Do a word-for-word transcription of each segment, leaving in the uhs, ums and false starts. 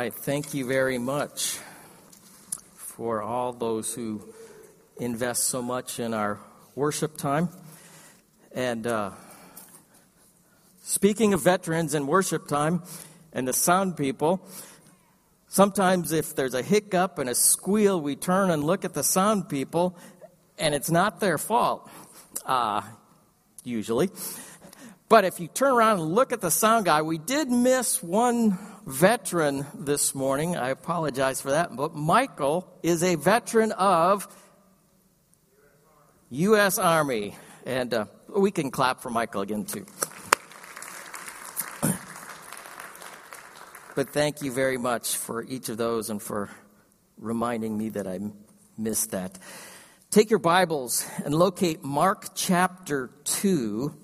right. Thank you very much for all those who invest so much in our worship time. And uh, speaking of veterans and worship time and the sound people, sometimes if there's a hiccup and a squeal, we turn and look at the sound people, and it's not their fault, uh, usually. But if you turn around and look at the sound guy, we did miss one veteran this morning. I apologize for that. But Michael is a veteran of U S Army. And uh, we can clap for Michael again, too. But thank you very much for each of those and for reminding me that I missed that. Take your Bibles and locate Mark chapter two.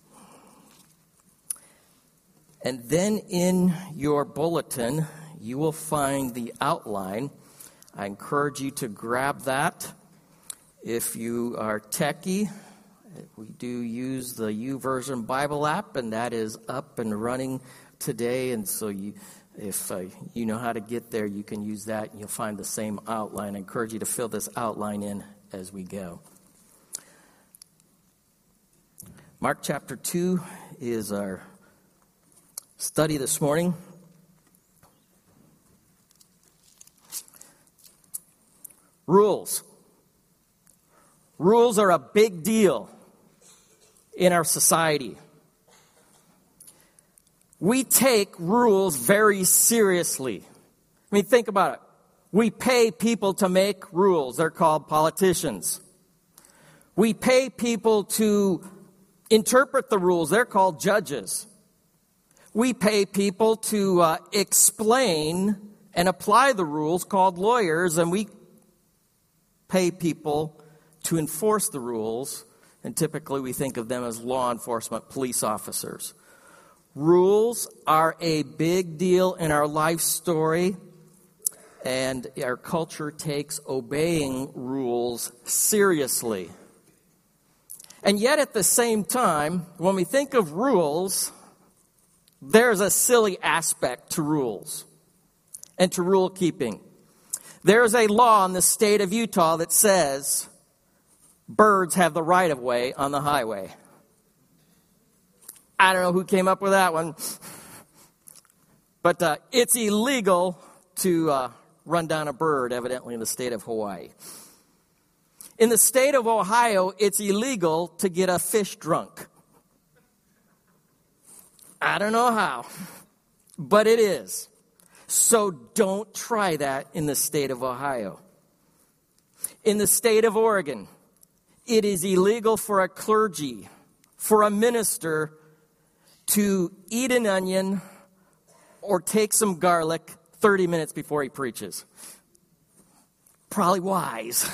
And then in your bulletin, you will find the outline. I encourage you to grab that. If you are techie, we do use the YouVersion Bible app, and that is up and running today. And so you, if uh, you know how to get there, you can use that, and you'll find the same outline. I encourage you to fill this outline in as we go. Mark chapter two is our study this morning. Rules. Rules are a big deal in our society. We take rules very seriously. I mean, think about it. We pay people to make rules. They're called politicians. We pay people to interpret the rules. They're called judges. We pay people to uh, explain and apply the rules, called lawyers, and we pay people to enforce the rules, and typically we think of them as law enforcement police officers. Rules are a big deal in our life story, and our culture takes obeying rules seriously. And yet at the same time, when we think of rules, there's a silly aspect to rules and to rule keeping. There's a law in the state of Utah that says birds have the right of way on the highway. I don't know who came up with that one, but uh, it's illegal to uh, run down a bird, evidently, in the state of Hawaii. In the state of Ohio, it's illegal to get a fish drunk. I don't know how, but it is. So don't try that in the state of Ohio. In the state of Oregon, it is illegal for a clergy, for a minister, to eat an onion or take some garlic thirty minutes before he preaches. Probably wise.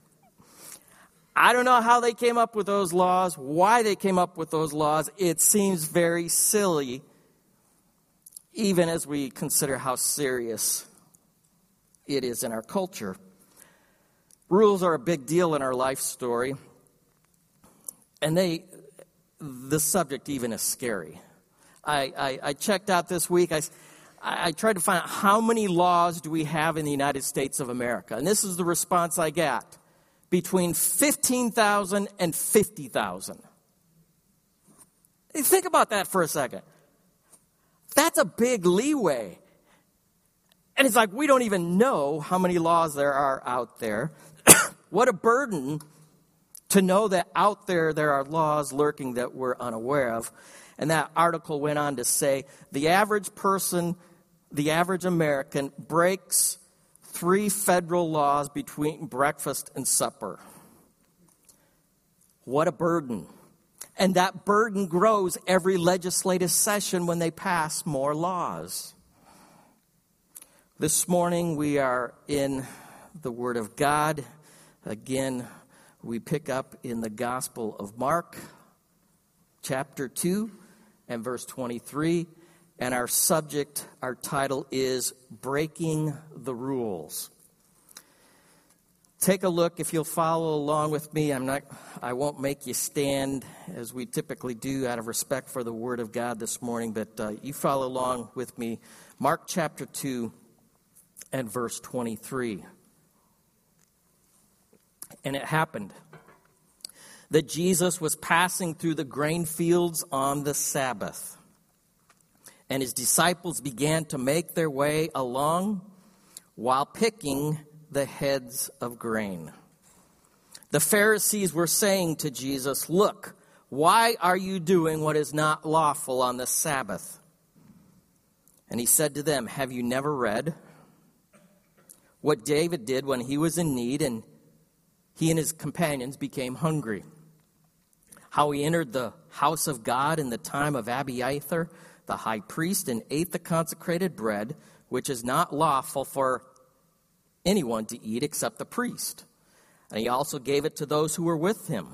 I don't know how they came up with those laws, why they came up with those laws. It seems very silly, even as we consider how serious it is in our culture. Rules are a big deal in our life story, and they, the subject even is scary. I, I, I checked out this week, I, I tried to find out how many laws do we have in the United States of America, and this is the response I got. Between fifteen thousand and fifty thousand. Think about that for a second. That's a big leeway. And it's like we don't even know how many laws there are out there. What a burden to know that out there there are laws lurking that we're unaware of. And that article went on to say the average person, the average American, breaks three federal laws between breakfast and supper. What a burden. And that burden grows every legislative session when they pass more laws. This morning we are in the Word of God. Again, we pick up in the Gospel of Mark, chapter two and verse twenty-three. And our subject, our title is Breaking the Rules. Take a look, if you'll follow along with me. I'm not, I won't make you stand as we typically do out of respect for the Word of God this morning, but uh, you follow along with me. Mark chapter two and verse twenty-three. And it happened that Jesus was passing through the grain fields on the Sabbath, and his disciples began to make their way along while picking the heads of grain. The Pharisees were saying to Jesus, "Look, why are you doing what is not lawful on the Sabbath?" And he said to them, "Have you never read what David did when he was in need and he and his companions became hungry? How he entered the house of God in the time of Abiathar, the high priest, and ate the consecrated bread, which is not lawful for anyone to eat except the priest. And he also gave it to those who were with him."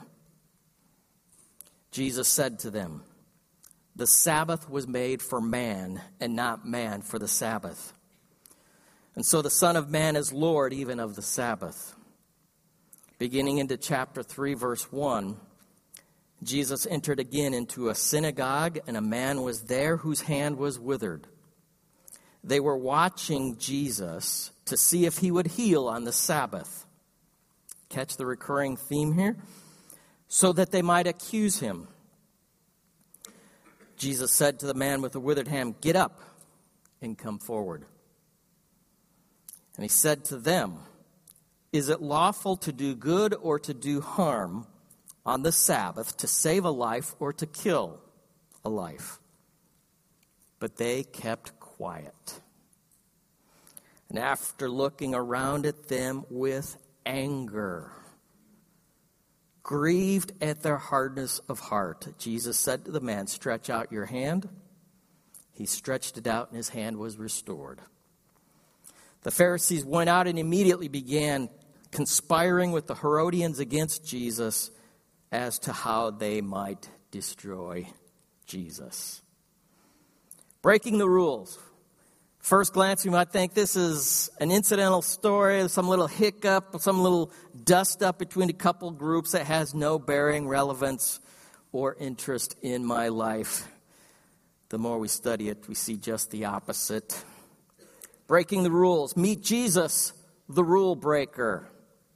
Jesus said to them, "The Sabbath was made for man, and not man for the Sabbath. And so the Son of Man is Lord even of the Sabbath." Beginning into chapter three, verse one, Jesus entered again into a synagogue, and a man was there whose hand was withered. They were watching Jesus to see if he would heal on the Sabbath. Catch the recurring theme here? So that they might accuse him. Jesus said to the man with the withered hand, "Get up and come forward." And he said to them, "Is it lawful to do good or to do harm on the Sabbath, to save a life or to kill a life?" But they kept quiet. And after looking around at them with anger, grieved at their hardness of heart, Jesus said to the man, "Stretch out your hand." He stretched it out, and his hand was restored. The Pharisees went out and immediately began conspiring with the Herodians against Jesus as to how they might destroy Jesus. Breaking the rules. First glance, we might think this is an incidental story, some little hiccup, some little dust up between a couple groups that has no bearing, relevance, or interest in my life. The more we study it, we see just the opposite. Breaking the rules. Meet Jesus, the rule breaker.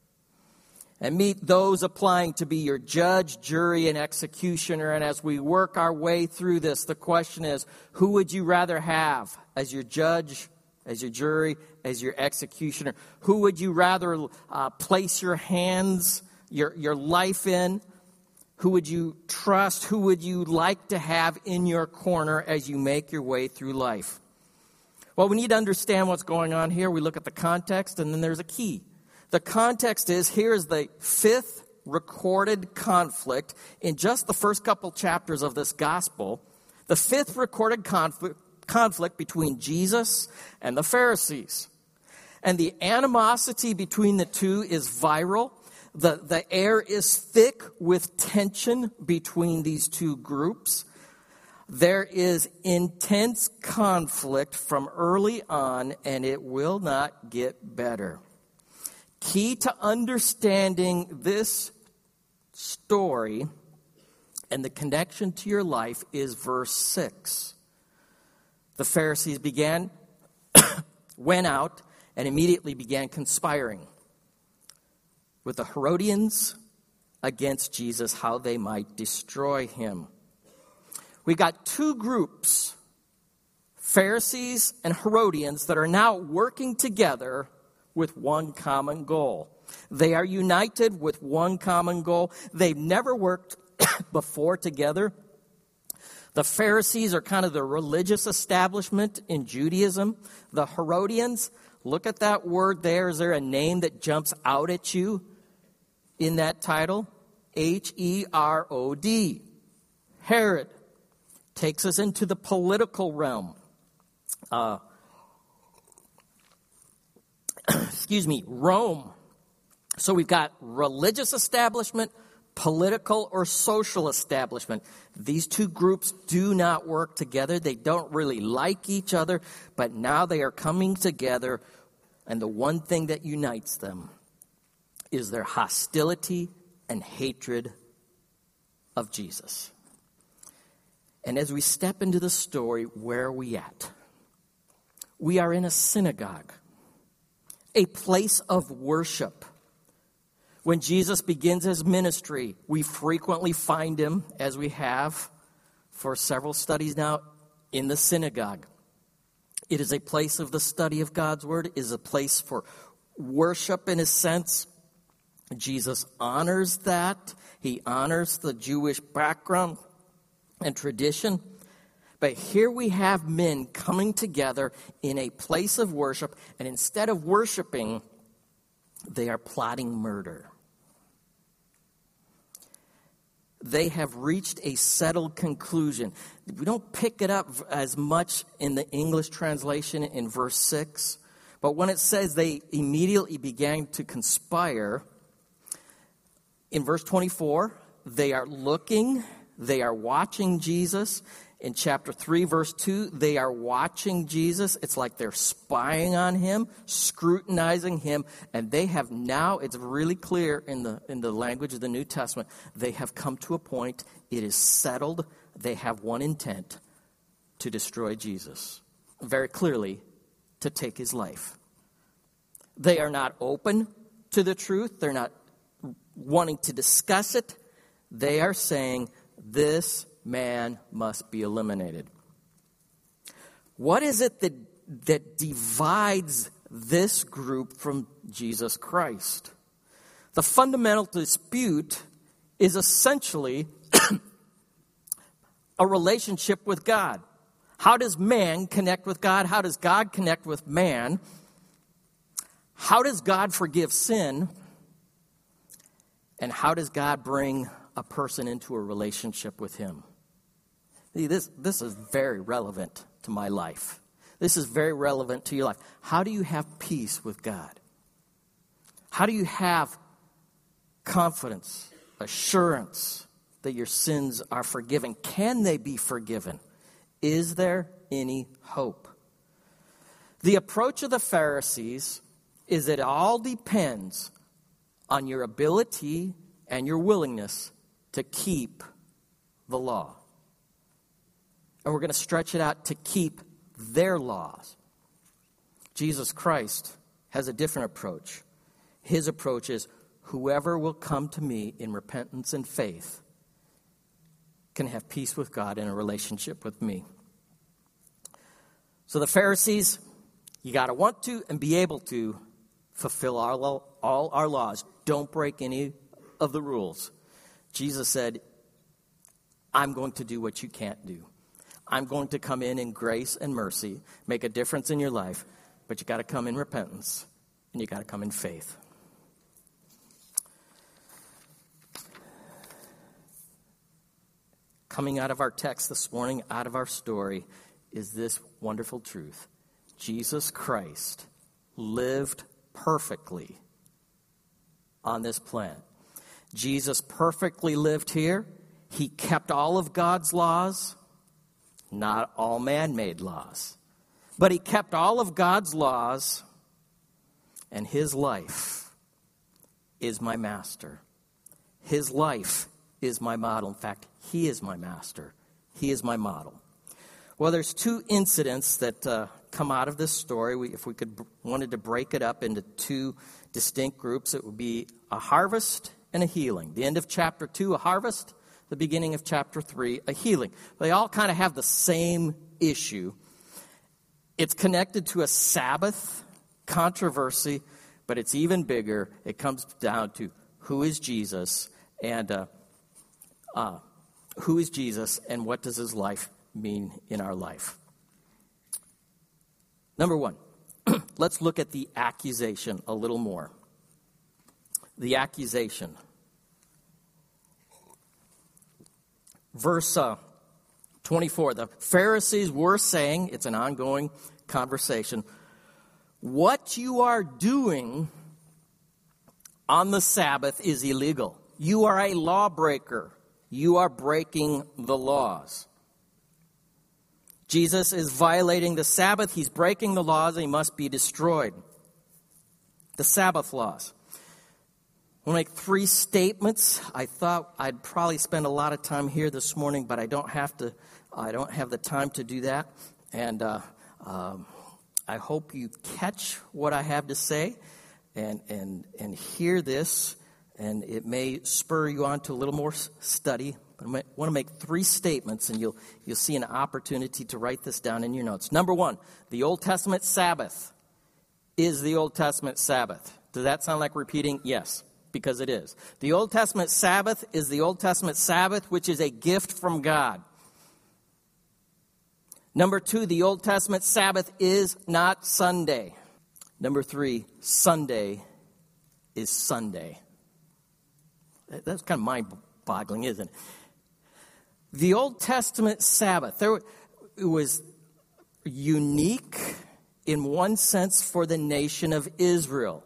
And meet those applying to be your judge, jury, and executioner. And as we work our way through this, the question is, who would you rather have as your judge, as your jury, as your executioner? Who would you rather uh, place your hands, your, your life in? Who would you trust? Who would you like to have in your corner as you make your way through life? Well, we need to understand what's going on here. We look at the context, and then there's a key. The context is, here is the fifth recorded conflict in just the first couple chapters of this gospel. The fifth recorded conflict, conflict between Jesus and the Pharisees. And the animosity between the two is viral. The, the air is thick with tension between these two groups. There is intense conflict from early on, and it will not get better. Key to understanding this story and the connection to your life is verse six. The Pharisees began, went out, and immediately began conspiring with the Herodians against Jesus, how they might destroy him. We got two groups, Pharisees and Herodians, that are now working together with one common goal. They are united with one common goal. They've never worked before together. The Pharisees are kind of the religious establishment in Judaism. The Herodians, look at that word there. Is there a name that jumps out at you in that title? H E R O D. Herod takes us into the political realm. Uh, excuse me, Rome. So we've got religious establishment, political or social establishment. These two groups do not work together. They don't really like each other, but now they are coming together, and the one thing that unites them is their hostility and hatred of Jesus. And as we step into the story, where are we at? We are in a synagogue. a place of worship. When Jesus begins his ministry, we frequently find him, as we have for several studies now, in the synagogue. It is a place of the study of God's word. It is a place for worship in a sense. Jesus honors that. He honors the Jewish background and tradition. But here we have men coming together in a place of worship, and instead of worshiping, they are plotting murder. They have reached a settled conclusion. We don't pick it up as much in the English translation in verse six, but when it says they immediately began to conspire, in verse twenty-four, they are looking, they are watching Jesus. In chapter three, verse two, they are watching Jesus. It's like they're spying on him, scrutinizing him, and they have now, it's really clear in the in the language of the New Testament, they have come to a point, it is settled, they have one intent, to destroy Jesus. Very clearly, to take his life. They are not open to the truth. They're not wanting to discuss it. They are saying, this man must be eliminated. What is it that, that divides this group from Jesus Christ? The fundamental dispute is essentially a relationship with God. How does man connect with God? How does God connect with man? How does God forgive sin? And how does God bring a person into a relationship with him? See, this, this is very relevant to my life. This is very relevant to your life. How do you have peace with God? How do you have confidence, assurance that your sins are forgiven? Can they be forgiven? Is there any hope? The approach of the Pharisees is that it all depends on your ability and your willingness to keep the law. And we're going to stretch it out to keep their laws. Jesus Christ has a different approach. His approach is, whoever will come to me in repentance and faith can have peace with God and a relationship with me. So the Pharisees, you got to want to and be able to fulfill our law, all our laws. Don't break any of the rules. Jesus said, I'm going to do what you can't do. I'm going to come in in grace and mercy, make a difference in your life, but you got to come in repentance and you got to come in faith. Coming out of our text this morning, out of our story, is this wonderful truth. Jesus Christ lived perfectly on this planet. Jesus perfectly lived here. He kept all of God's laws, not all man-made laws. But he kept all of God's laws, and his life is my master. His life is my model. In fact, he is my master. He is my model. Well, there's two incidents that uh, come out of this story. We, if we could wanted to break it up into two distinct groups, it would be a harvest and a healing. The end of chapter two, a harvest. The beginning of chapter three, a healing. They all kind of have the same issue. It's connected to a Sabbath controversy, but it's even bigger. It comes down to who is Jesus and uh, uh, who is Jesus and what does his life mean in our life. Number one, let's look at the accusation a little more. The accusation. Verse uh, twenty-four, the Pharisees were saying, it's an ongoing conversation, what you are doing on the Sabbath is illegal. You are a lawbreaker. You are breaking the laws. Jesus is violating the Sabbath. He's breaking the laws and he must be destroyed. The Sabbath laws. I'll make three statements. I thought I'd probably spend a lot of time here this morning, but I don't have to. I don't have the time to do that, and uh, um, I hope you catch what I have to say and and and hear this, and it may spur you on to a little more study. But I want to make three statements, and you'll you'll see an opportunity to write this down in your notes. Number one, the Old Testament Sabbath is the Old Testament Sabbath. Does that sound like repeating? Yes, because it is. The Old Testament Sabbath is the Old Testament Sabbath, which is a gift from God. Number two, the Old Testament Sabbath is not Sunday. Number three, Sunday is Sunday. That's kind of mind-boggling, isn't it? The Old Testament Sabbath, there, it was unique in one sense for the nation of Israel.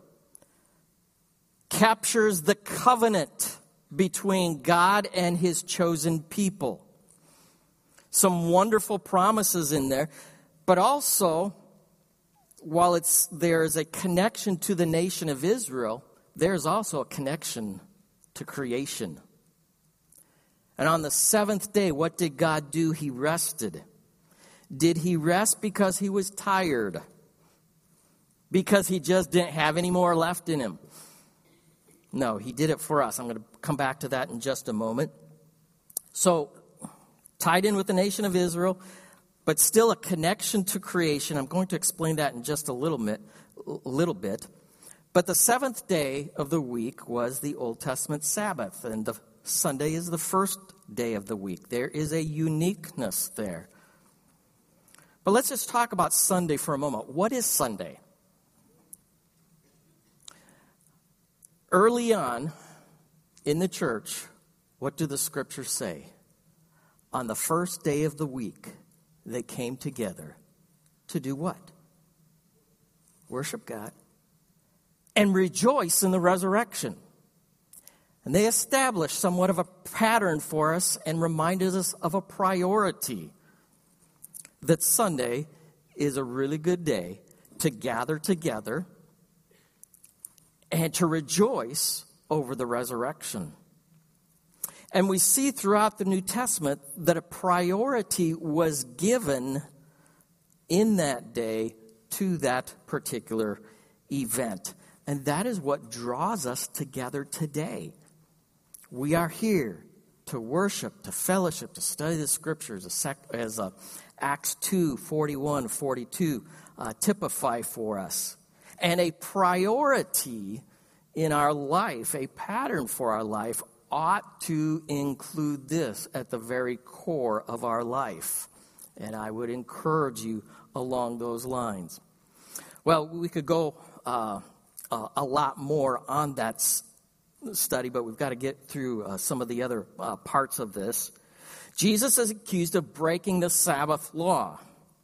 Captures the covenant between God and his chosen people. Some wonderful promises in there, but also, while it's there is a connection to the nation of Israel, there's also a connection to creation. And on the seventh day, what did God do? He rested. Did he rest because he was tired? Because he just didn't have any more left in him? No, he did it for us. I'm going to come back to that in just a moment. So, tied in with the nation of Israel, but still a connection to creation. I'm going to explain that in just a little bit. A little bit. But the seventh day of the week was the Old Testament Sabbath, and the Sunday is the first day of the week. There is a uniqueness there. But let's just talk about Sunday for a moment. What is Sunday? Early on in the church, what do the scriptures say? On the first day of the week, they came together to do what? Worship God and rejoice in the resurrection. And they established somewhat of a pattern for us and reminded us of a priority. That Sunday is a really good day to gather together and to rejoice over the resurrection. And we see throughout the New Testament that a priority was given in that day to that particular event. And that is what draws us together today. We are here to worship, to fellowship, to study the Scriptures, as, as uh, Acts two, forty-one, forty-two uh, typify for us. And a priority in our life, a pattern for our life, ought to include this at the very core of our life. And I would encourage you along those lines. Well, we could go uh, uh, a lot more on that s- study, but we've got to get through uh, some of the other uh, parts of this. Jesus is accused of breaking the Sabbath law.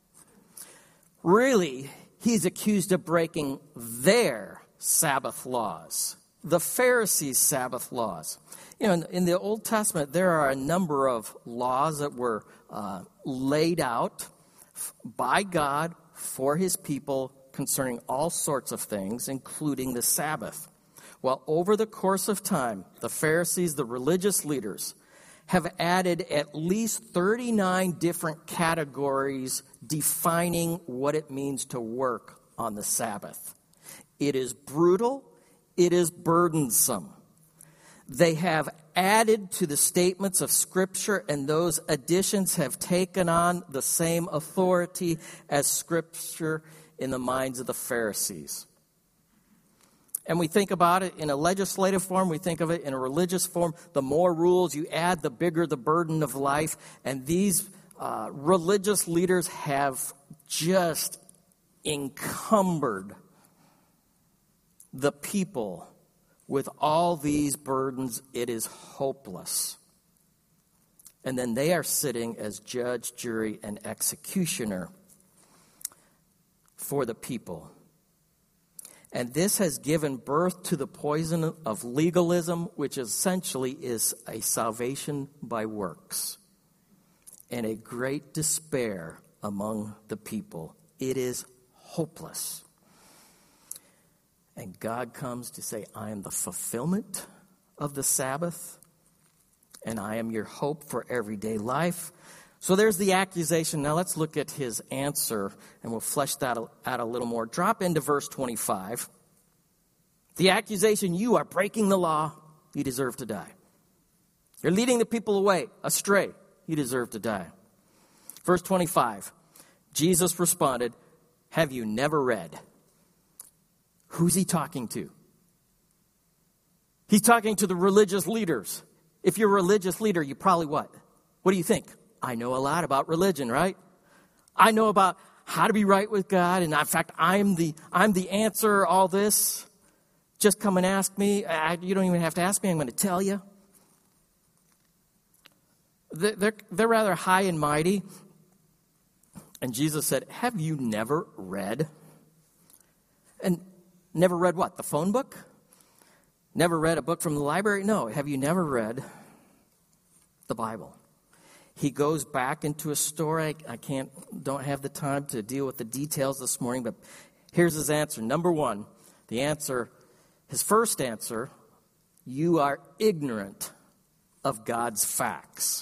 Really, he's accused of breaking their Sabbath laws, the Pharisees' Sabbath laws. You know, in, in the Old Testament, there are a number of laws that were uh, laid out by God for his people concerning all sorts of things, including the Sabbath. Well, over the course of time, the Pharisees, the religious leaders, have added at least thirty-nine different categories defining what it means to work on the Sabbath. It is brutal. It is burdensome. They have added to the statements of Scripture, and those additions have taken on the same authority as Scripture in the minds of the Pharisees. And we think about it in a legislative form. We think of it in a religious form. The more rules you add, the bigger the burden of life. And these uh, religious leaders have just encumbered the people with all these burdens. It is hopeless. And then they are sitting as judge, jury, and executioner for the people. And this has given birth to the poison of legalism, which essentially is a salvation by works, and a great despair among the people. It is hopeless. And God comes to say, I am the fulfillment of the Sabbath, and I am your hope for everyday life. So there's the accusation. Now let's look at his answer, and we'll flesh that out a little more. Drop into verse twenty-five. The accusation, you are breaking the law, you deserve to die. You're leading the people away, astray, you deserve to die. Verse twenty-five, Jesus responded, have you never read? Who's he talking to? He's talking to the religious leaders. If you're a religious leader, you probably what? What do you think? I know a lot about religion, right? I know about how to be right with God, and in fact, I'm the I'm the answer. All this, just come and ask me. I, you don't even have to ask me. I'm going to tell you. They're they're rather high and mighty, and Jesus said, "Have you never read?" And never read what? The phone book? Never read a book from the library? No. Have you never read the Bible? He goes back into a story. I can't, don't have the time to deal with the details this morning, but here's his answer. Number one, the answer, his first answer, you are ignorant of God's facts.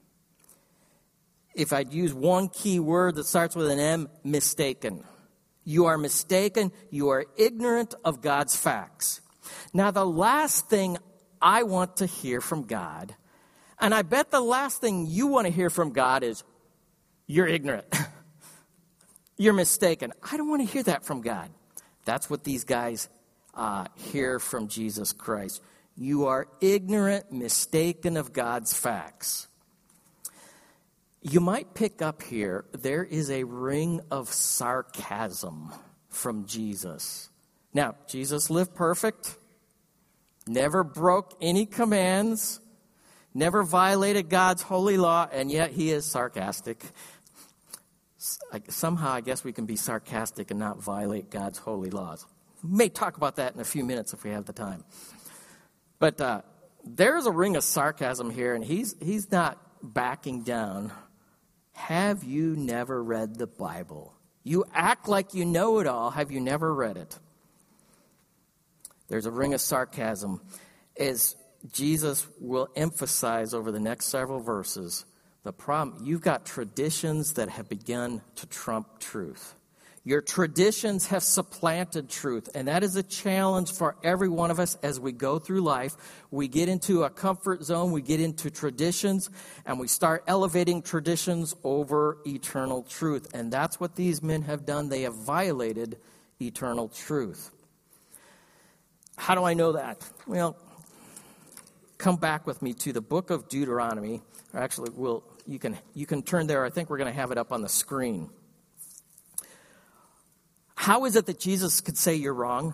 If I'd use one key word that starts with an M, mistaken. You are mistaken. You are ignorant of God's facts. Now, the last thing I want to hear from God, and I bet the last thing you want to hear from God is, you're ignorant. You're mistaken. I don't want to hear that from God. That's what these guys uh, hear from Jesus Christ. You are ignorant, mistaken of God's facts. You might pick up here, there is a ring of sarcasm from Jesus. Now, Jesus lived perfect, never broke any commands, never violated God's holy law, and yet he is sarcastic. Somehow, I guess we can be sarcastic and not violate God's holy laws. We may talk about that in a few minutes if we have the time. But uh, there's a ring of sarcasm here, and he's he's not backing down. Have you never read the Bible? You act like you know it all. Have you never read it? There's a ring of sarcasm as Jesus will emphasize over the next several verses the problem. You've got traditions that have begun to trump truth. Your traditions have supplanted truth, and that is a challenge for every one of us as we go through life. We get into a comfort zone, we get into traditions, and we start elevating traditions over eternal truth. And that's what these men have done. They have violated eternal truth. How do I know that? Well, come back with me to the book of Deuteronomy. Or actually, we'll, you can you can turn there. I think we're going to have it up on the screen. How is it that Jesus could say you're wrong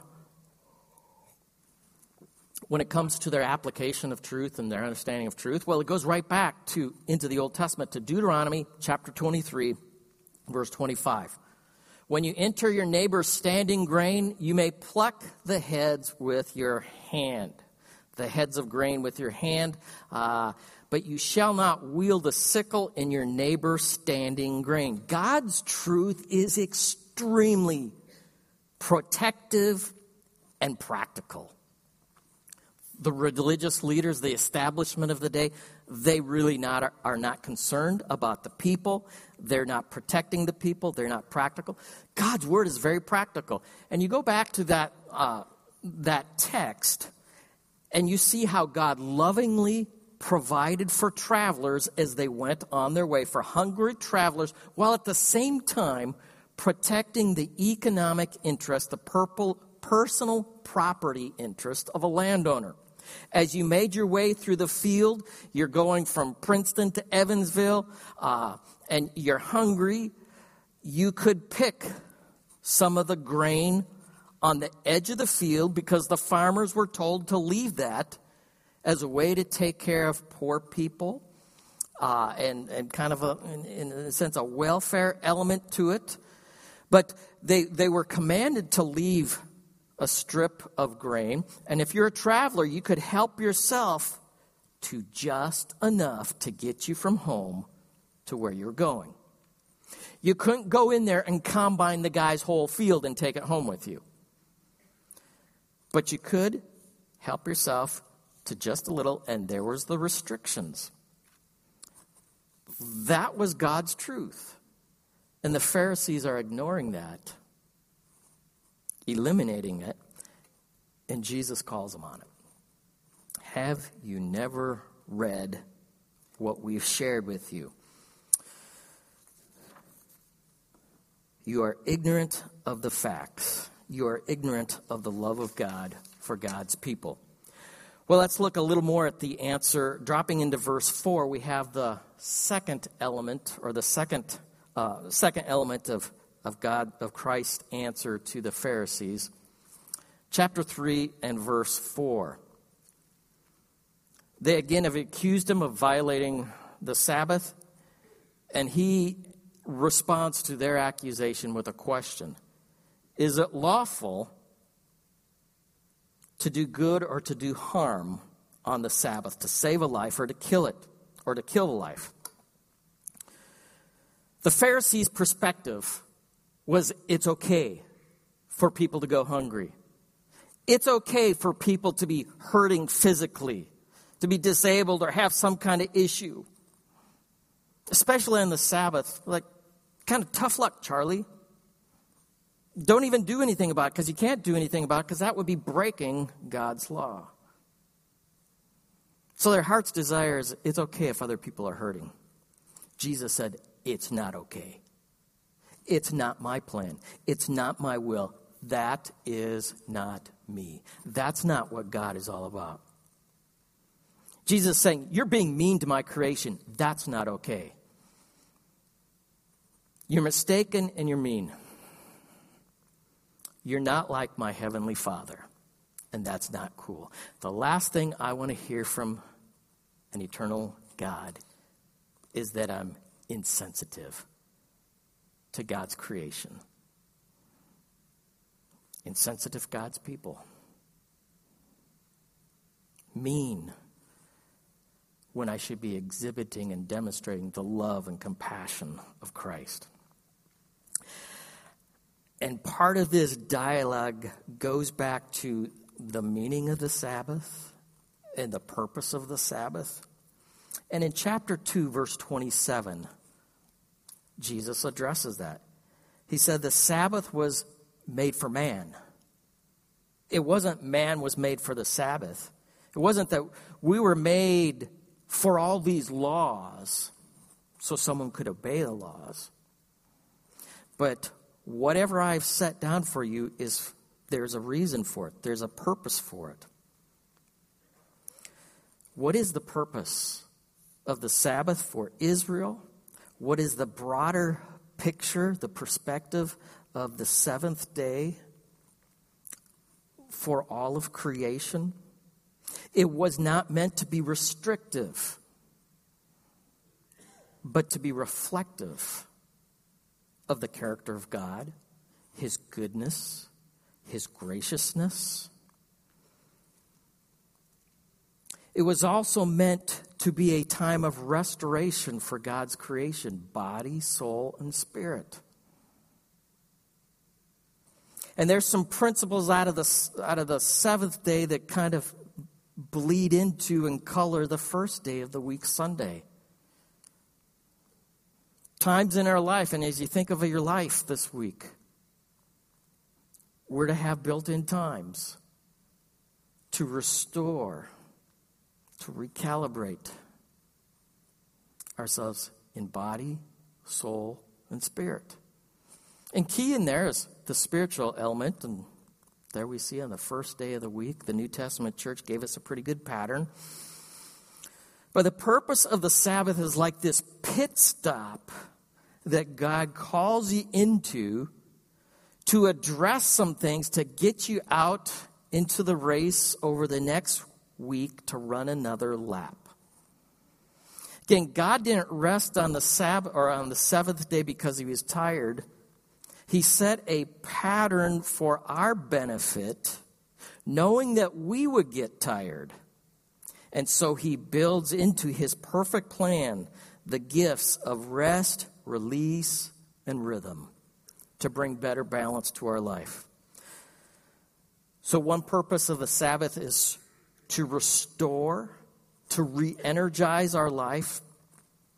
when it comes to their application of truth and their understanding of truth? Well, it goes right back to into the Old Testament to Deuteronomy chapter twenty-three, verse twenty-five. When you enter your neighbor's standing grain, you may pluck the heads with your hand. The heads of grain with your hand, uh, but you shall not wield a sickle in your neighbor's standing grain. God's truth is extremely protective and practical. The religious leaders, the establishment of the day, they really not are, are not concerned about the people. They're not protecting the people. They're not practical. God's word is very practical. And you go back to that uh, that text, and you see how God lovingly provided for travelers as they went on their way, for hungry travelers, while at the same time protecting the economic interest, the purple, personal property interest of a landowner. As you made your way through the field, you're going from Princeton to Evansville, uh, and you're hungry, you could pick some of the grain on the edge of the field because the farmers were told to leave that as a way to take care of poor people uh, and, and kind of, a, in, in a sense, a welfare element to it. But they, they were commanded to leave a strip of grain. And if you're a traveler, you could help yourself to just enough to get you from home to where you're going. You couldn't go in there and combine the guy's whole field and take it home with you. But you could help yourself to just a little, and there was the restrictions. That was God's truth. And the Pharisees are ignoring that, eliminating it, and Jesus calls them on it. Have you never read what we've shared with you? You are ignorant of the facts. You are ignorant of the love of God for God's people. Well, let's look a little more at the answer. Dropping into verse four, we have the second element, or the second uh, second element of, of God, of Christ's answer to the Pharisees. Chapter three and verse four. They again have accused him of violating the Sabbath, and he responds to their accusation with a question. Is it lawful to do good or to do harm on the Sabbath, to save a life or to kill it, or to kill a life? The Pharisees' perspective was it's okay for people to go hungry. It's okay for people to be hurting physically, to be disabled or have some kind of issue. Especially on the Sabbath, like, kind of tough luck, Charlie. Don't even do anything about it, because you can't do anything about it, because that would be breaking God's law. So their heart's desire is, it's okay if other people are hurting. Jesus said, it's not okay. It's not my plan. It's not my will. That is not me. That's not what God is all about. Jesus is saying, you're being mean to my creation. That's not okay. You're mistaken and you're mean. You're not like my heavenly Father, and that's not cool. The last thing I want to hear from an eternal God is that I'm insensitive to God's creation. Insensitive God's people. Mean when I should be exhibiting and demonstrating the love and compassion of Christ. And part of this dialogue goes back to the meaning of the Sabbath and the purpose of the Sabbath. And in chapter two, verse twenty-seven, Jesus addresses that. He said the Sabbath was made for man. It wasn't man was made for the Sabbath. It wasn't that we were made for all these laws so someone could obey the laws. But whatever I've set down for you is, there's a reason for it. There's a purpose for it. What is the purpose of the Sabbath for Israel? What is the broader picture, the perspective of the seventh day for all of creation? It was not meant to be restrictive, but to be reflective of the character of God, His goodness, His graciousness. It was also meant to be a time of restoration for God's creation, body, soul, and spirit. And there's some principles out of the out of the seventh day that kind of bleed into and color the first day of the week, Sunday. Times in our life, and as you think of your life this week, we're to have built-in times to restore, to recalibrate ourselves in body, soul, and spirit. And key in there is the spiritual element, and there we see on the first day of the week, the New Testament church gave us a pretty good pattern. But the purpose of the Sabbath is like this pit stop that God calls you into to address some things, to get you out into the race over the next week to run another lap. Again, God didn't rest on the Sabbath or on the seventh day because He was tired. He set a pattern for our benefit, knowing that we would get tired. And so He builds into His perfect plan the gifts of rest, release, and rhythm to bring better balance to our life. So one purpose of the Sabbath is to restore, to re-energize our life.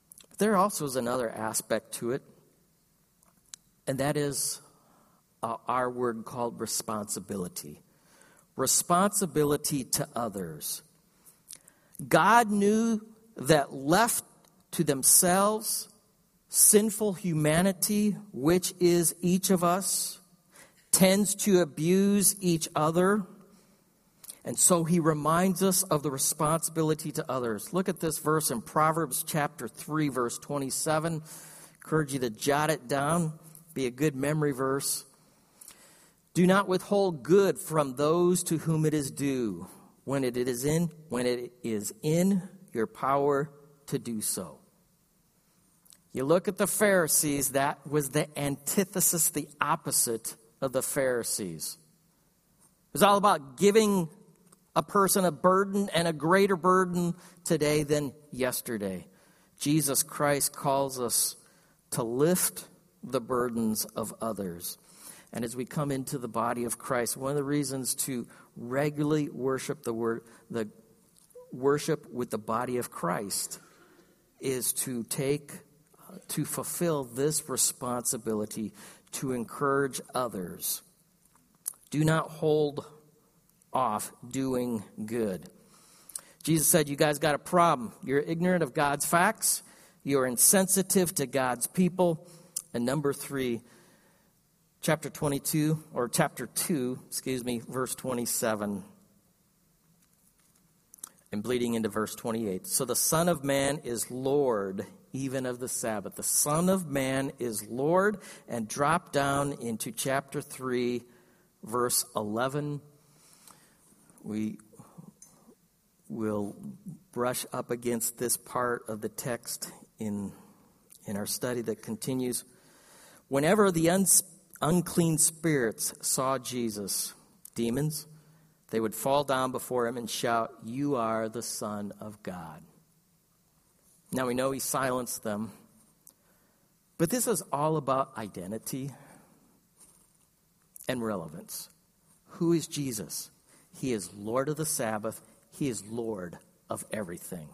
there also is another aspect to it, and that is uh, our word called responsibility. Responsibility to others. God knew that left to themselves, sinful humanity, which is each of us, tends to abuse each other. And so he reminds us of the responsibility to others. Look at this verse in Proverbs chapter three, verse twenty-seven. Encourage you to jot it down. Be a good memory verse. Do not withhold good from those to whom it is due, when it is in, when it is in your power to do so. You look at the Pharisees, that was the antithesis, the opposite of the Pharisees. It was all about giving a person a burden, and a greater burden today than yesterday. Jesus Christ calls us to lift the burdens of others. And as we come into the body of Christ, one of the reasons to regularly worship the word, the worship with the body of Christ, is to take, uh, to fulfill this responsibility to encourage others. Do not hold off doing good. Jesus said, you guys got a problem. You're ignorant of God's facts. You're insensitive to God's people. And number three, chapter twenty-two, or chapter two, excuse me, verse twenty-seven. And bleeding into verse twenty-eight. So the Son of Man is Lord even of the Sabbath. The Son of Man is Lord. And drop down into chapter three, verse eleven. We will brush up against this part of the text in, in our study that continues. Whenever the un, unclean spirits saw Jesus, demons, they would fall down before him and shout, "You are the Son of God." Now we know he silenced them, but this is all about identity and relevance. Who is Jesus? He is Lord of the Sabbath. He is Lord of everything.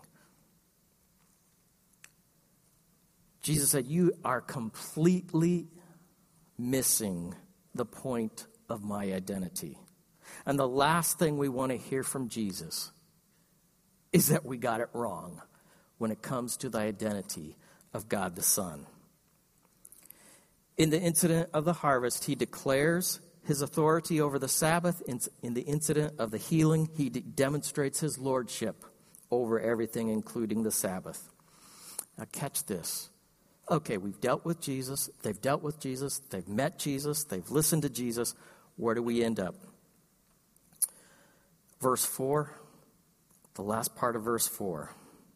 Jesus said, you are completely missing the point of my identity. And the last thing we want to hear from Jesus is that we got it wrong when it comes to the identity of God the Son. In the incident of the harvest, he declares his authority over the Sabbath. In the incident of the healing, he de- demonstrates his lordship over everything, including the Sabbath. Now catch this. Okay, we've dealt with Jesus. They've dealt with Jesus. They've met Jesus. They've listened to Jesus. Where do we end up? Verse four, the last part of verse four.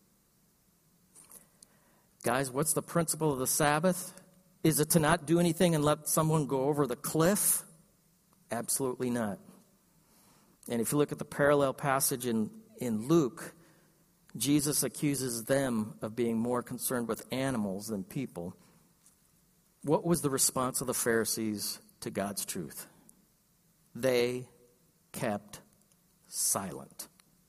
Guys, what's the principle of the Sabbath? Is it to not do anything and let someone go over the cliff? Absolutely not. And if you look at the parallel passage in, in Luke, Jesus accuses them of being more concerned with animals than people. What was the response of the Pharisees to God's truth? They kept silent.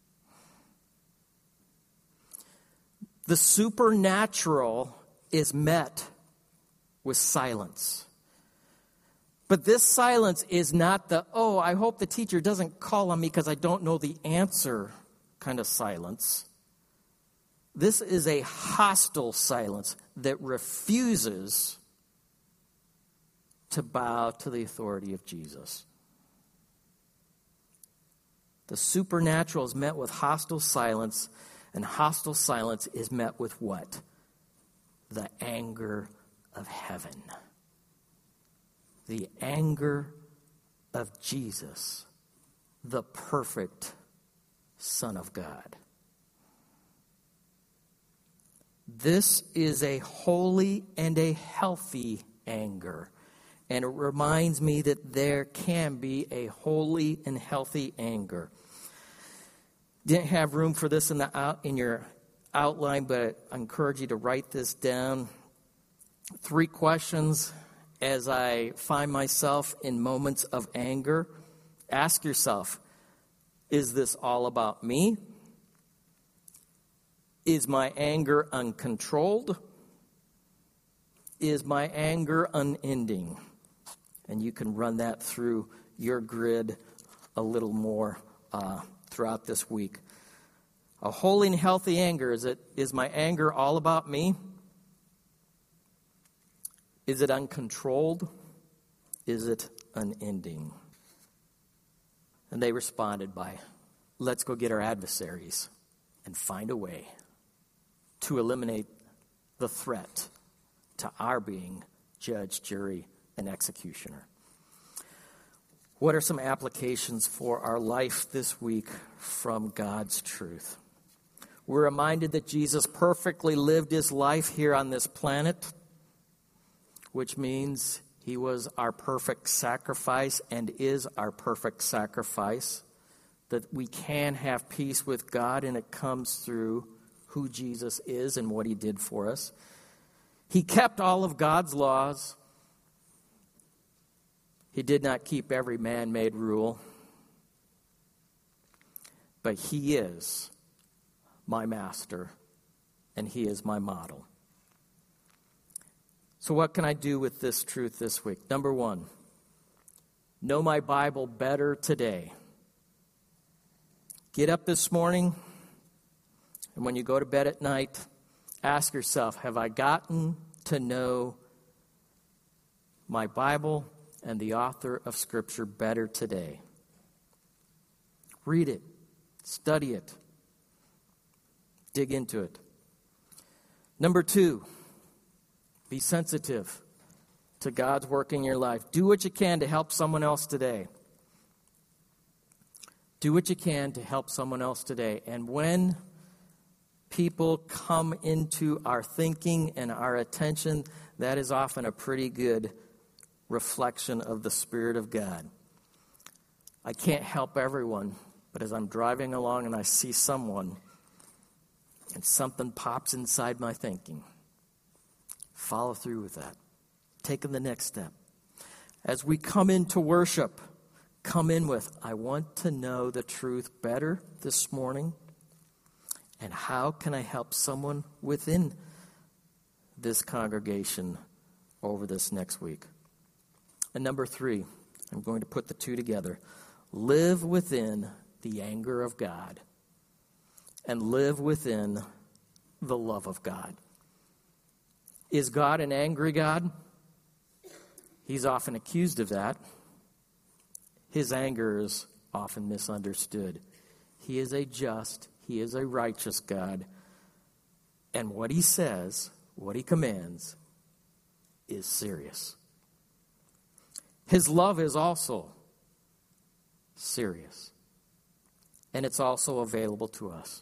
The supernatural is met with silence. But this silence is not the, oh, I hope the teacher doesn't call on me because I don't know the answer kind of silence. This is a hostile silence that refuses to bow to the authority of Jesus. The supernatural is met with hostile silence, and hostile silence is met with what? The anger of heaven. The anger of Jesus, the perfect Son of God. This is a holy and a healthy anger. And it reminds me that there can be a holy and healthy anger. Didn't have room for this in the out, in your outline, but I encourage you to write this down. Three questions as I find myself in moments of anger. Ask yourself, is this all about me? Is my anger uncontrolled? is my anger unending? And you can run that through your grid a little more uh, throughout this week. A holy and healthy anger, is it is my anger all about me? Is it uncontrolled? Is it unending? And they responded by, let's go get our adversaries and find a way to eliminate the threat to our being judge, jury, and executioner. What are some applications for our life this week from God's truth? We're reminded that Jesus perfectly lived his life here on this planet, which means he was our perfect sacrifice and is our perfect sacrifice, that we can have peace with God, and it comes through who Jesus is and what he did for us. He kept all of God's laws. He did not keep every man-made rule, but he is my master, and he is my model. So what can I do with this truth this week? Number one, know my Bible better today. Get up this morning, and when you go to bed at night, ask yourself, have I gotten to know my Bible and the author of Scripture better today? Read it, study it, dig into it. Number two, be sensitive to God's work in your life. Do what you can to help someone else today. Do what you can to help someone else today. And when people come into our thinking and our attention, that is often a pretty good reflection of the Spirit of God. I can't help everyone, but as I'm driving along and I see someone and something pops inside my thinking, follow through with that. Taking the next step. As we come into worship, come in with, I want to know the truth better this morning. And how can I help someone within this congregation over this next week? And number three, I'm going to put the two together. Live within the anger of God and live within the love of God. Is God an angry God? He's often accused of that. His anger is often misunderstood. He is a just, he is a righteous God. And what he says, what he commands, is serious. His love is also serious. And it's also available to us.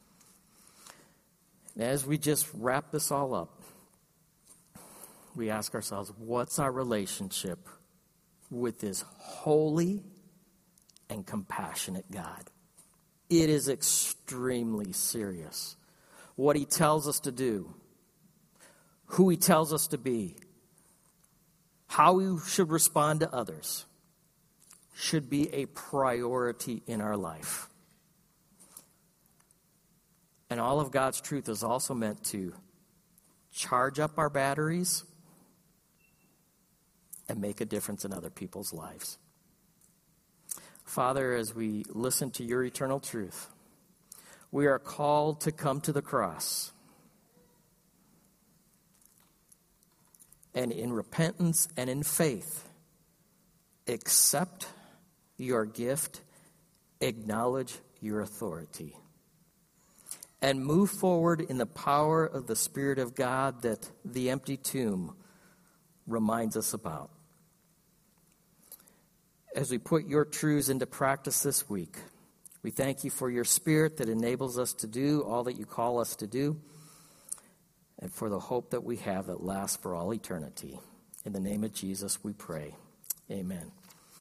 And as we just wrap this all up, we ask ourselves, what's our relationship with this holy and compassionate God? It is extremely serious. What he tells us to do, who he tells us to be, how we should respond to others, should be a priority in our life. And all of God's truth is also meant to charge up our batteries and make a difference in other people's lives. Father, as we listen to your eternal truth, we are called to come to the cross and in repentance and in faith, accept your gift, acknowledge your authority, and move forward in the power of the Spirit of God that the empty tomb reminds us about. As we put your truths into practice this week, we thank you for your Spirit that enables us to do all that you call us to do, and for the hope that we have that lasts for all eternity. In the name of Jesus we pray. Amen.